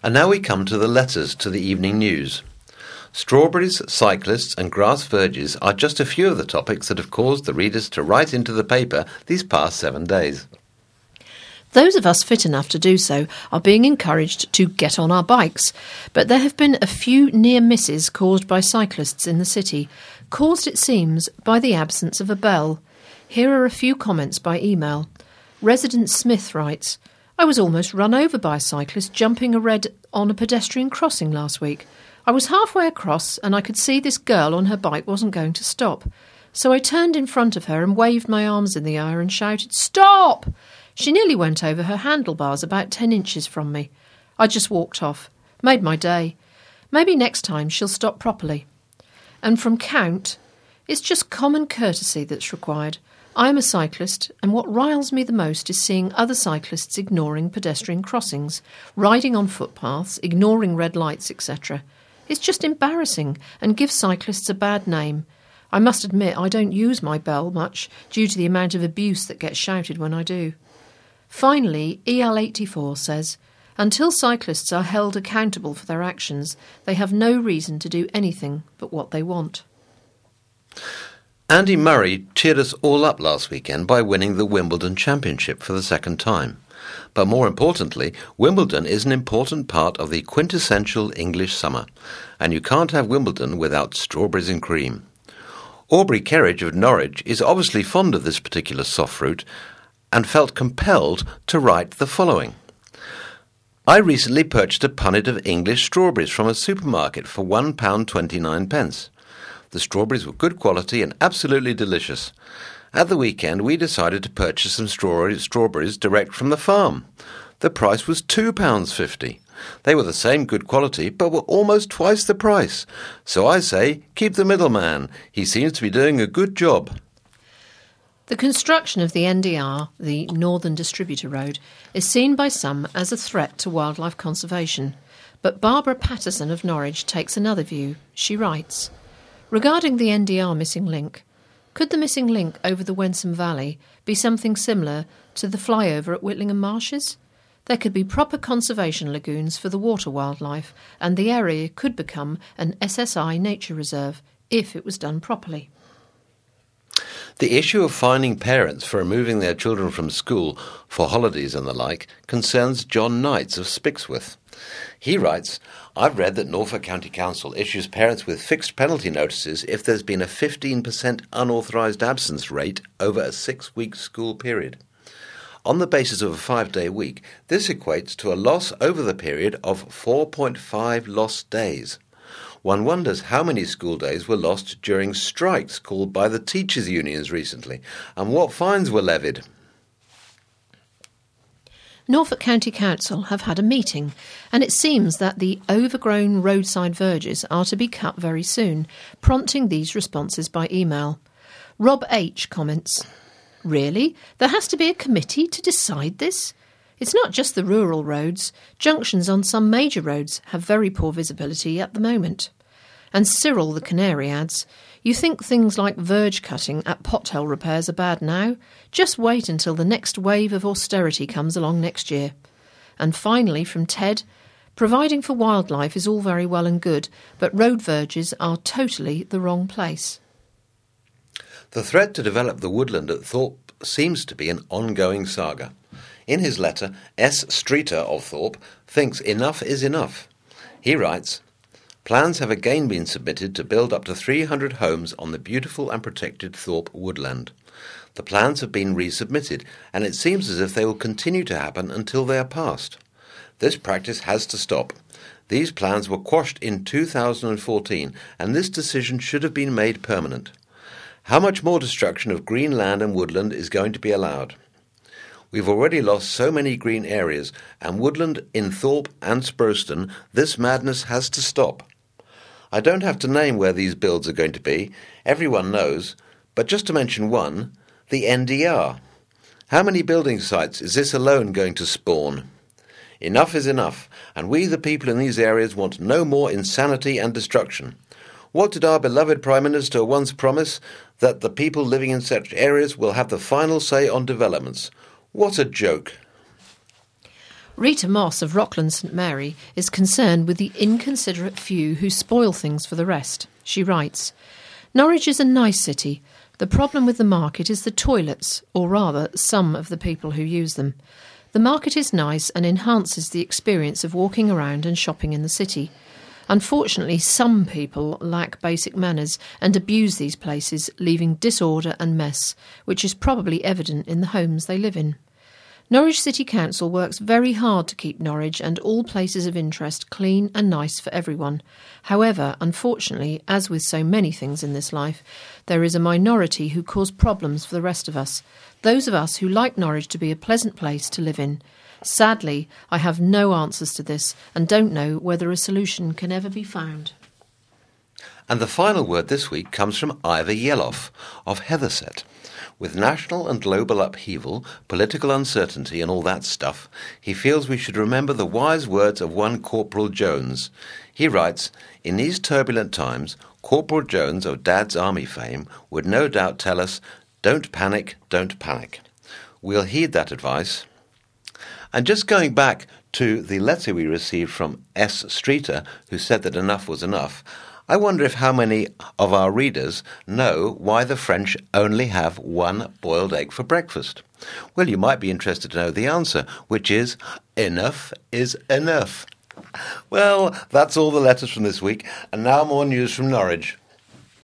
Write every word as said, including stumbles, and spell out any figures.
And now we come to the letters to the evening news. Strawberries, cyclists and grass verges are just a few of the topics that have caused the readers to write into the paper these past seven days. Those of us fit enough to do so are being encouraged to get on our bikes, but there have been a few near misses caused by cyclists in the city, caused, it seems, by the absence of a bell. Here are a few comments by email. Resident Smith writes, I was almost run over by a cyclist jumping a red on a pedestrian crossing last week. I was halfway across and I could see this girl on her bike wasn't going to stop. So I turned in front of her and waved my arms in the air and shouted, "Stop!" She nearly went over her handlebars about ten inches from me. I just walked off. Made my day. Maybe next time she'll stop properly. And from Count, it's just common courtesy that's required. I'm a cyclist, and what riles me the most is seeing other cyclists ignoring pedestrian crossings, riding on footpaths, ignoring red lights, et cetera. It's just embarrassing and gives cyclists a bad name. I must admit I don't use my bell much due to the amount of abuse that gets shouted when I do. Finally, E L eighty-four says, until cyclists are held accountable for their actions, they have no reason to do anything but what they want. Andy Murray cheered us all up last weekend by winning the Wimbledon Championship for the second time. But more importantly, Wimbledon is an important part of the quintessential English summer, and you can't have Wimbledon without strawberries and cream. Aubrey Kerridge of Norwich is obviously fond of this particular soft fruit and felt compelled to write the following. I recently purchased a punnet of English strawberries from a supermarket for one pound twenty-nine. The strawberries were good quality and absolutely delicious. At the weekend, we decided to purchase some strawberries direct from the farm. The price was two pounds fifty. They were the same good quality, but were almost twice the price. So I say, keep the middleman. He seems to be doing a good job. The construction of the N D R, the Northern Distributor Road, is seen by some as a threat to wildlife conservation. But Barbara Patterson of Norwich takes another view. She writes, regarding the N D R missing link, could the missing link over the Wensum Valley be something similar to the flyover at Whitlingham Marshes? There could be proper conservation lagoons for the water wildlife, and the area could become an S S I nature reserve if it was done properly. The issue of fining parents for removing their children from school for holidays and the like concerns John Knights of Spixworth. He writes, I've read that Norfolk County Council issues parents with fixed penalty notices if there's been a fifteen percent unauthorised absence rate over a six-week school period. On the basis of a five-day week, this equates to a loss over the period of four point five lost days. One wonders how many school days were lost during strikes called by the teachers' unions recently, and what fines were levied. Norfolk County Council have had a meeting, and it seems that the overgrown roadside verges are to be cut very soon, prompting these responses by email. Rob H. comments, really? There has to be a committee to decide this? It's not just the rural roads. Junctions on some major roads have very poor visibility at the moment. And Cyril the Canary adds, you think things like verge cutting at pothole repairs are bad now? Just wait until the next wave of austerity comes along next year. And finally, from Ted, providing for wildlife is all very well and good, but road verges are totally the wrong place. The threat to develop the woodland at Thorpe seems to be an ongoing saga. In his letter, S. Streeter of Thorpe thinks enough is enough. He writes, plans have again been submitted to build up to three hundred homes on the beautiful and protected Thorpe woodland. The plans have been resubmitted, and it seems as if they will continue to happen until they are passed. This practice has to stop. These plans were quashed in two thousand fourteen, and this decision should have been made permanent. How much more destruction of green land and woodland is going to be allowed? We've already lost so many green areas, and woodland in Thorpe and Sproston, this madness has to stop. I don't have to name where these builds are going to be, everyone knows, but just to mention one, the N D R. How many building sites is this alone going to spawn? Enough is enough, and we the people in these areas want no more insanity and destruction. What did our beloved Prime Minister once promise? That the people living in such areas will have the final say on developments. What a joke. Rita Moss of Rockland St Mary is concerned with the inconsiderate few who spoil things for the rest. She writes, "Norwich is a nice city. The problem with the market is the toilets, or rather some of the people who use them. The market is nice and enhances the experience of walking around and shopping in the city. Unfortunately, some people lack basic manners and abuse these places, leaving disorder and mess, which is probably evident in the homes they live in. Norwich City Council works very hard to keep Norwich and all places of interest clean and nice for everyone. However, unfortunately, as with so many things in this life, there is a minority who cause problems for the rest of us, those of us who like Norwich to be a pleasant place to live in. Sadly, I have no answers to this and don't know whether a solution can ever be found." And the final word this week comes from Ivor Yeloff of Heatherset. With national and global upheaval, political uncertainty and all that stuff, he feels we should remember the wise words of one Corporal Jones. He writes, "In these turbulent times, Corporal Jones of Dad's Army fame would no doubt tell us, don't panic, don't panic." We'll heed that advice. And just going back to the letter we received from S. Streeter, who said that enough was enough, I wonder if how many of our readers know why the French only have one boiled egg for breakfast. Well, you might be interested to know the answer, which is, enough is enough. Well, that's all the letters from this week, and now more news from Norwich.